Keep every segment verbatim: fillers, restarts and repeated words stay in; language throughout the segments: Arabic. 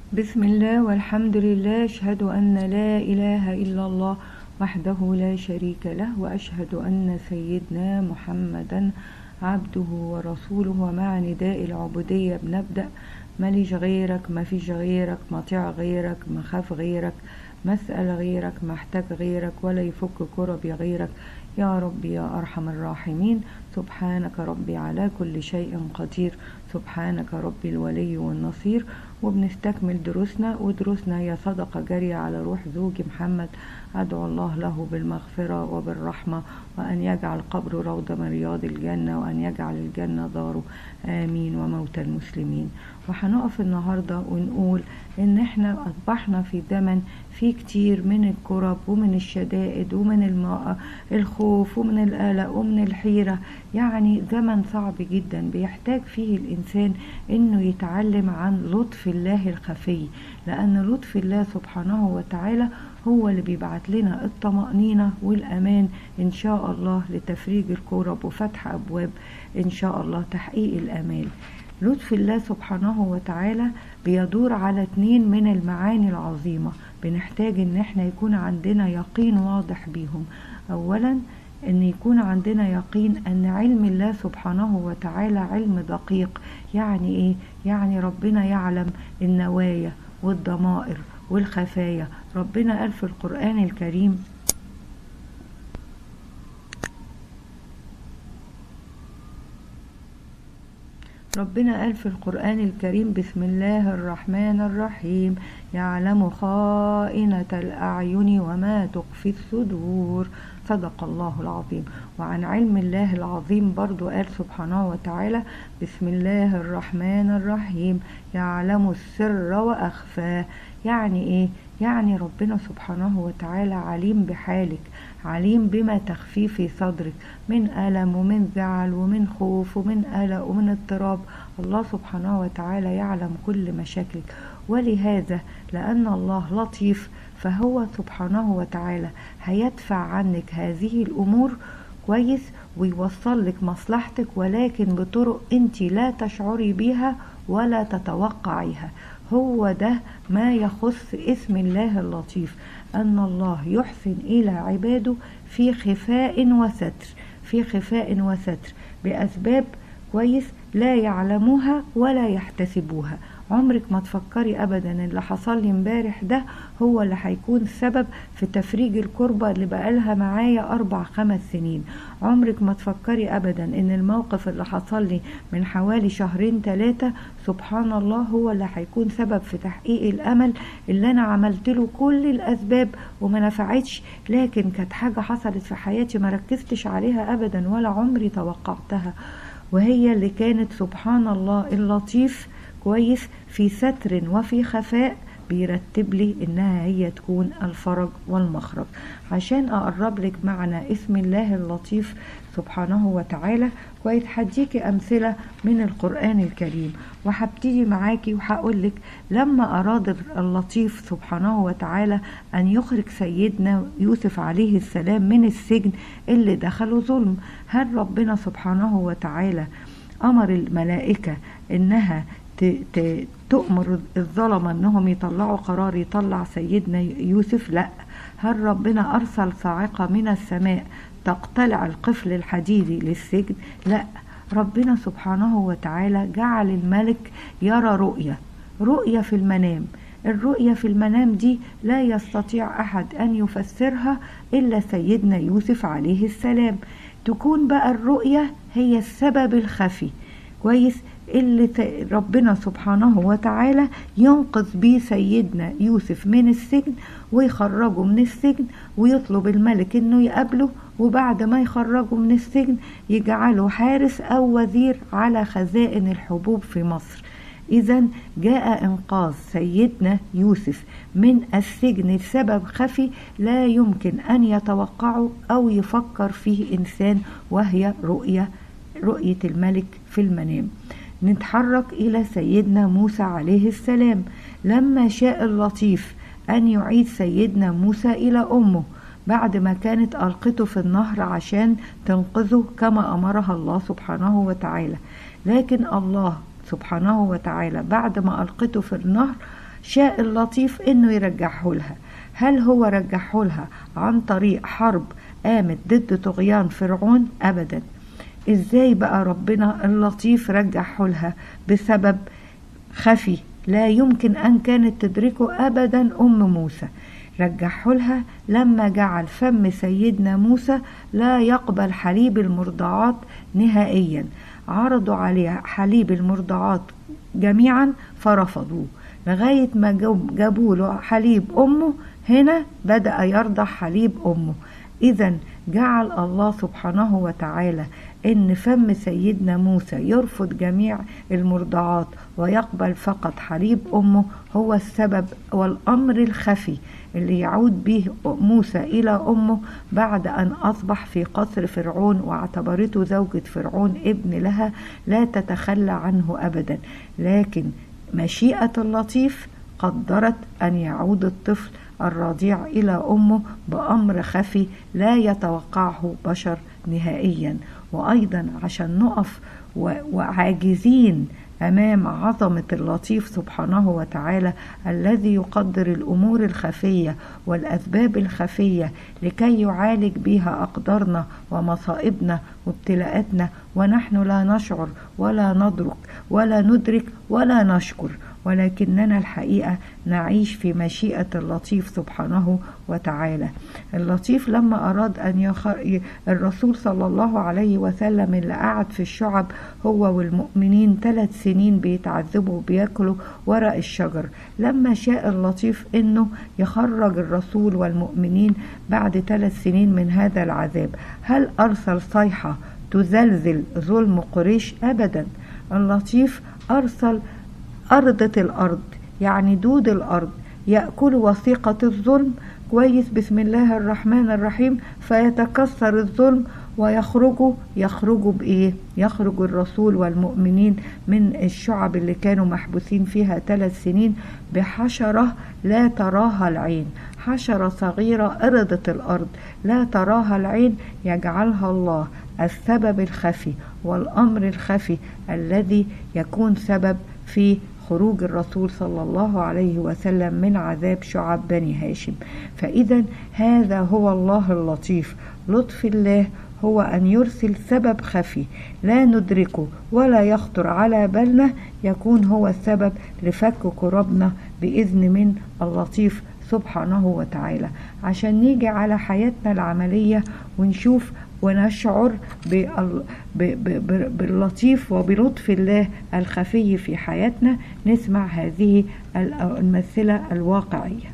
بسم الله والحمد لله، أشهد أن لا إله إلا الله وحده لا شريك له، وأشهد أن سيدنا محمدا عبده ورسوله. ومع نداء العبودية بنبدأ: ماليش غيرك، ما فيش غيرك، مطيع غيرك، مخاف غيرك، مسأل غيرك، محتاج غيرك، ولا يفك كربي غيرك يا رب يا أرحم الراحمين. سبحانك ربي على كل شيء قدير، سبحانك ربي الولي والنصير. وبنستكمل دروسنا، ودروسنا هي صدقة جارية على روح زوجي محمد. أدعو الله له بالمغفرة وبالرحمة، وأن يجعل قبره روضة من رياض الجنة، وأن يجعل الجنة داره، آمين. وموتى المسلمين. وهنقف النهاردة ونقول إن إحنا أصبحنا في زمن فيه كتير من الكرب ومن الشدائد ومن الخوف ومن القلق ومن الحيرة. يعني زمن صعب جدا بيحتاج فيه الإنسان إنه يتعلم عن لطف الله الخفي، لأن لطف الله سبحانه وتعالى هو اللي بيبعت لنا الطمأنينة والأمان إن شاء الله لتفريج الكرب وفتح أبواب إن شاء الله تحقيق الأمال. لطف الله سبحانه وتعالى بيدور على اتنين من المعاني العظيمة بنحتاج ان احنا يكون عندنا يقين واضح بيهم. اولا ان يكون عندنا يقين ان علم الله سبحانه وتعالى علم دقيق. يعني ايه؟ يعني ربنا يعلم النوايا والضمائر والخفايا. ربنا قال في القرآن الكريم: ربنا قال في القرآن الكريم: بسم الله الرحمن الرحيم، يعلم خائنة الأعين وما تخفي الصدور. صدق الله العظيم. وعن علم الله العظيم برضو قال سبحانه وتعالى: بسم الله الرحمن الرحيم، يعلم السر وأخفاه. يعني إيه؟ يعني ربنا سبحانه وتعالى عليم بحالك، عليم بما تخفيه في صدرك من ألم ومن زعل ومن خوف ومن قلق ومن اضطراب. الله سبحانه وتعالى يعلم كل مشاكلك. ولهذا لأن الله لطيف فهو سبحانه وتعالى هيدفع عنك هذه الأمور كويس، ويوصل لك مصلحتك، ولكن بطرق انت لا تشعري بيها ولا تتوقعيها. هو ده ما يخص اسم الله اللطيف، أن الله يحسن إلى عباده في خفاء وستر، في خفاء وستر بأسباب كويس لا يعلموها ولا يحتسبوها. عمرك ما تفكري أبدا اللي حصل لي امبارح ده هو اللي هيكون سبب في تفريج الكربة اللي بقالها معايا أربع خمس سنين. عمرك ما تفكري أبدا إن الموقف اللي حصل لي من حوالي شهرين ثلاثة سبحان الله هو اللي هيكون سبب في تحقيق الأمل اللي أنا عملت له كل الأسباب وما نفعتش، لكن كانت حاجة حصلت في حياتي ما ركزتش عليها أبدا ولا عمري توقعتها، وهي اللي كانت سبحان الله اللطيف كويس في ستر وفي خفاء بيرتب لي انها هي تكون الفرج والمخرج. عشان اقرب لك معنى اسم الله اللطيف سبحانه وتعالى كويس هديكي امثله من القرآن الكريم، وهبتدي معاكي وهقول لك لما اراد اللطيف سبحانه وتعالى ان يخرج سيدنا يوسف عليه السلام من السجن اللي دخله ظلم، هل ربنا سبحانه وتعالى امر الملائكه انها تؤمر الظلمة انهم يطلعوا قرار يطلع سيدنا يوسف؟ لا. هل ربنا ارسل صاعقة من السماء تقتلع القفل الحديدي للسجن؟ لا. ربنا سبحانه وتعالى جعل الملك يرى رؤية رؤية في المنام. الرؤية في المنام دي لا يستطيع احد ان يفسرها الا سيدنا يوسف عليه السلام. تكون بقى الرؤية هي السبب الخفي كويس اللي ربنا سبحانه وتعالى ينقذ بيه سيدنا يوسف من السجن ويخرجه من السجن، ويطلب الملك انه يقابله، وبعد ما يخرجه من السجن يجعله حارس او وزير على خزائن الحبوب في مصر. اذا جاء انقاذ سيدنا يوسف من السجن لسبب خفي لا يمكن ان يتوقعه او يفكر فيه انسان، وهي رؤية رؤية الملك في المنام. نتحرك إلى سيدنا موسى عليه السلام لما شاء اللطيف أن يعيد سيدنا موسى إلى أمه بعد ما كانت ألقته في النهر عشان تنقذه كما أمرها الله سبحانه وتعالى. لكن الله سبحانه وتعالى بعد ما ألقته في النهر شاء اللطيف انه يرجعه لها. هل هو رجعه لها عن طريق حرب قامت ضد طغيان فرعون؟ ابدا. ازاي بقى ربنا اللطيف رجعه لها؟ بسبب خفي لا يمكن ان كانت تدركه ابدا ام موسى. رجعه لها لما جعل فم سيدنا موسى لا يقبل حليب المرضعات نهائيا. عرضوا عليه حليب المرضعات جميعا فرفضوه، لغاية ما جابوا له حليب أمه، هنا بدأ يرضع حليب أمه. إذا جعل الله سبحانه وتعالى إن فم سيدنا موسى يرفض جميع المرضعات ويقبل فقط حليب أمه هو السبب والأمر الخفي اللي يعود به موسى إلى أمه بعد أن أصبح في قصر فرعون، واعتبرته زوجة فرعون ابن لها لا تتخلى عنه أبدا. لكن مشيئة اللطيف قدرت أن يعود الطفل الرضيع إلى أمه بأمر خفي لا يتوقعه بشر نهائيا. وأيضا عشان نقف وعاجزين أمام عظمة اللطيف سبحانه وتعالى الذي يقدر الأمور الخفية والأسباب الخفية لكي يعالج بها أقدارنا ومصائبنا وابتلاءاتنا، ونحن لا نشعر ولا ندرك ولا ندرك ولا نشكر، ولكننا الحقيقة نعيش في مشيئة اللطيف سبحانه وتعالى. اللطيف لما أراد أن يخ... الرسول صلى الله عليه وسلم اللي قعد في الشعب هو والمؤمنين ثلاث سنين بيتعذبوا وبياكلوا ورق الشجر، لما شاء اللطيف أنه يخرج الرسول والمؤمنين بعد ثلاث سنين من هذا العذاب، هل أرسل صيحة تزلزل ظلم قريش؟ أبدا. اللطيف أرسل أرضة الأرض، يعني دود الأرض يأكل وثيقة الظلم كويس بسم الله الرحمن الرحيم، فيتكسر الظلم ويخرجوا يخرجوا بإيه؟ يخرج الرسول والمؤمنين من الشعب اللي كانوا محبوسين فيها ثلاث سنين بحشرة لا تراها العين، حشرة صغيرة أرضة الأرض لا تراها العين، يجعلها الله السبب الخفي والأمر الخفي الذي يكون سبب في خروج الرسول صلى الله عليه وسلم من عذاب شعب بني هاشم. فإذا هذا هو الله اللطيف. لطف الله هو أن يرسل سبب خفي لا ندركه ولا يخطر على بالنا، يكون هو السبب لفك كربنا بإذن من اللطيف سبحانه وتعالى. عشان نيجي على حياتنا العملية ونشوف ونشعر باللطيف وبلطف الله الخفي في حياتنا، نسمع هذه المثلة الواقعية.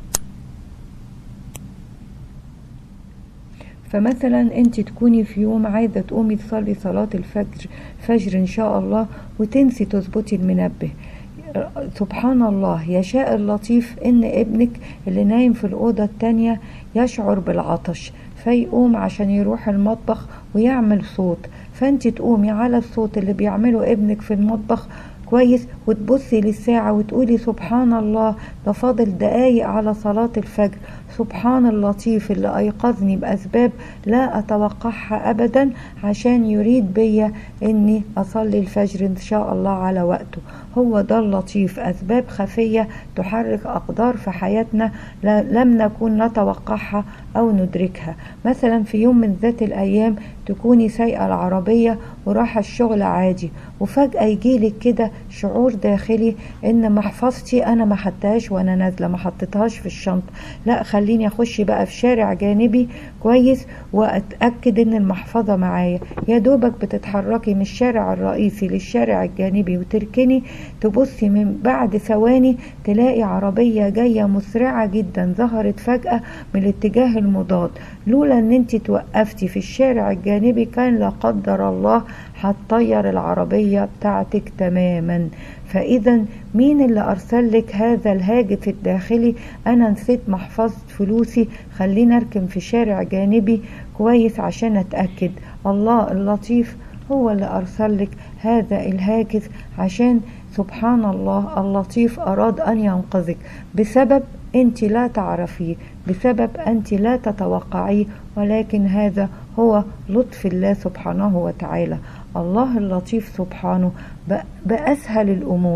فمثلا انت تكوني في يوم عايزة تقومي تصلي صلاة الفجر فجر ان شاء الله وتنسي تظبطي المنبه، سبحان الله يشاء اللطيف ان ابنك اللي نايم في الأوضة التانية يشعر بالعطش فيقوم عشان يروح المطبخ ويعمل صوت، فانت تقومي على الصوت اللي بيعمله ابنك في المطبخ كويس وتبصي للساعة وتقولي سبحان الله ده فاضل دقايق على صلاة الفجر، سبحان اللطيف اللي أيقظني بأسباب لا أتوقعها أبدا عشان يريد بيا أني أصلي الفجر إن شاء الله على وقته. هو ده اللطيف، أسباب خفية تحرك أقدار في حياتنا لم نكن نتوقعها أو ندركها. مثلا في يوم من ذات الأيام تكوني سايقة العربية وراح الشغل عادي، وفجأة يجيلك كده شعور داخلي ان محفظتي انا ما حطيتهاش وانا نازله، ما حطيتهاش في الشنطه، لا خليني اخش بقى في شارع جانبي كويس واتاكد ان المحفظه معايا. يا دوبك بتتحركي من الشارع الرئيسي للشارع الجانبي وتركني، تبصي من بعد ثواني تلاقي عربيه جايه مسرعه جدا ظهرت فجاه من الاتجاه المضاد، لولا ان انت توقفتي في الشارع الجانبي كان لا قدر الله هتطير العربية بتاعتك تماما. فإذا مين اللي أرسل لك هذا الهاجس الداخلي؟ أنا نسيت محفظة فلوسي، خلينا أركن في شارع جانبي كويس عشان أتأكد. الله اللطيف هو اللي أرسل لك هذا الهاجس عشان سبحان الله اللطيف أراد أن ينقذك بسبب أنت لا تعرفيه، بسبب أنت لا تتوقعيه، ولكن هذا هو لطف الله سبحانه وتعالى. الله اللطيف سبحانه بأسهل الأمور،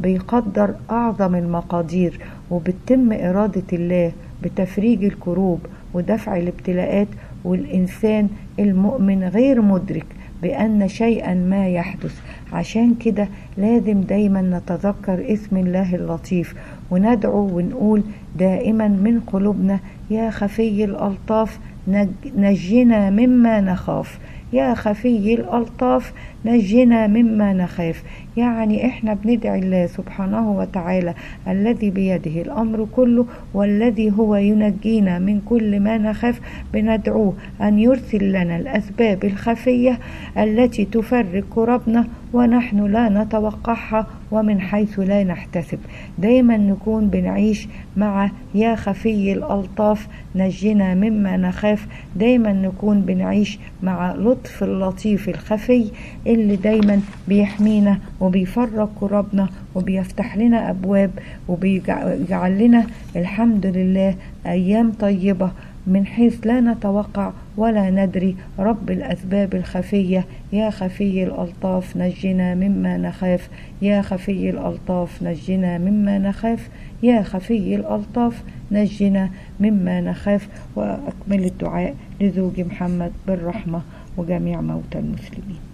بيقدر أعظم المقادير، وبتتم إرادة الله بتفريج الكروب ودفع الابتلاءات، والإنسان المؤمن غير مدرك بأن شيئا ما يحدث. عشان كده لازم دايما نتذكر اسم الله اللطيف، وندعو ونقول دائما من قلوبنا: يا خفي الألطاف نجنا مما نخاف، يا خفي الألطاف نجنا مما نخاف. يعني احنا بندعي الله سبحانه وتعالى الذي بيده الأمر كله، والذي هو ينجينا من كل ما نخاف، بندعوه أن يرسل لنا الأسباب الخفية التي تفرج كربنا ونحن لا نتوقعها ومن حيث لا نحتسب. دايما نكون بنعيش مع يا خفي الألطاف نجنا مما نخاف، دايما نكون بنعيش مع لطف اللطيف الخفي اللي دايما بيحمينا وبيفرج كربنا وبيفتح لنا أبواب وبيجعل لنا الحمد لله أيام طيبة من حيث لا نتوقع ولا ندري. رب الأسباب الخفية، يا خفي الألطاف نجنا مما نخاف، يا خفي الألطاف نجنا مما نخاف، يا خفي الألطاف نجنا مما نخاف. وأكمل الدعاء لزوج محمد بالرحمة وجميع موتى المسلمين.